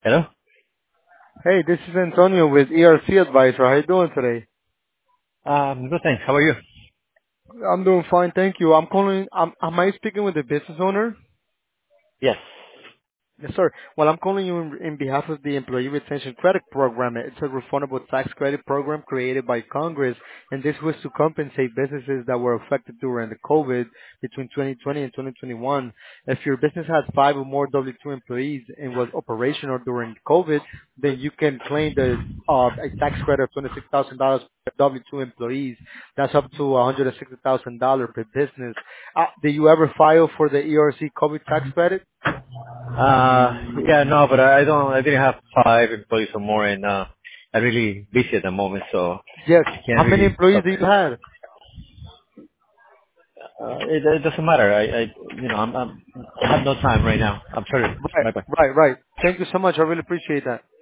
Hello? Hey, this is Antonio with ERC Advisor. How you doing today? Good, thanks. How are you? I'm doing fine, thank you. I'm calling. Am I speaking with the business owner? Yes. Yes, sir. Well, I'm calling you in behalf of the Employee Retention Credit Program. It's a refundable tax credit program created by Congress, and this was to compensate businesses that were affected during the COVID between 2020 and 2021. If your business has 5 or more W-2 employees and was operational during COVID, then you can claim a tax credit of $26,000 per W-2 employees. That's up to $160,000 per business. Did you ever file for the ERC COVID tax credit? Yeah, no, but I didn't have 5 employees or more, and I'm really busy at the moment, so Yes. I can't How many really employees talk. do you have? It doesn't matter. I have no time right now. I'm sorry. Right, Bye-bye. right, right. Thank you so much. I really appreciate that.